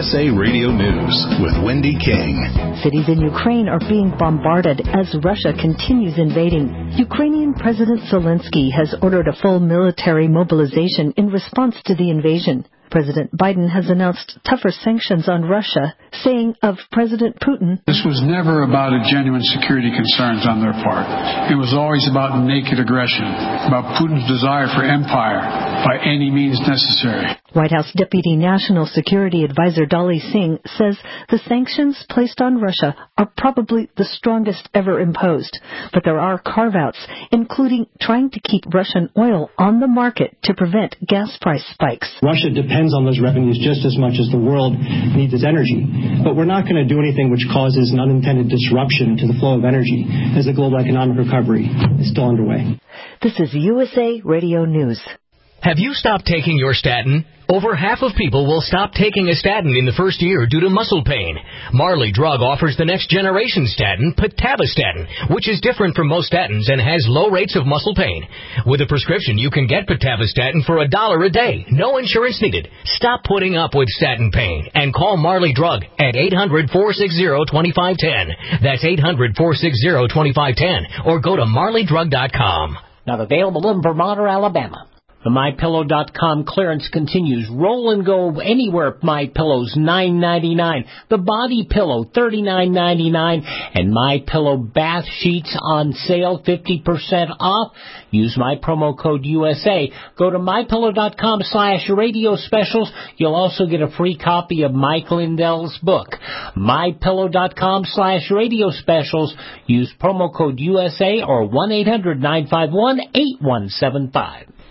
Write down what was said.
USA Radio News with Wendy King. Cities in Ukraine are being bombarded as Russia continues invading. Ukrainian President Zelensky has ordered a full military mobilization in response to the invasion. President Biden has announced tougher sanctions on Russia, saying of President Putin, "This was never about a genuine security concerns on their part. It was always about naked aggression, about Putin's desire for empire by any means necessary." White House Deputy National Security Advisor Dolly Singh says the sanctions placed on Russia are probably the strongest ever imposed. But there are carve-outs, including trying to keep Russian oil on the market to prevent gas price spikes. Russia depends on those revenues just as much as the world needs its energy. But we're not going to do anything which causes an unintended disruption to the flow of energy as the global economic recovery is still underway. This is USA Radio News. Have you stopped taking your statin? Over half of people will stop taking a statin in the first year due to muscle pain. Marley Drug offers the next generation statin, Pitavastatin, which is different from most statins and has low rates of muscle pain. With a prescription, you can get Pitavastatin for $1 a day. No insurance needed. Stop putting up with statin pain and call Marley Drug at 800-460-2510. That's 800-460-2510 or go to marleydrug.com. Not available in Vermont or Alabama. The MyPillow.com clearance continues. Roll and go anywhere. MyPillow's $9.99. The Body Pillow $39.99, and MyPillow bath sheets on sale 50% off. Use my promo code USA. Go to MyPillow.com/radio specials. You'll also get a free copy of Mike Lindell's book. MyPillow.com/radio specials. Use promo code USA or 1-800-951-8175.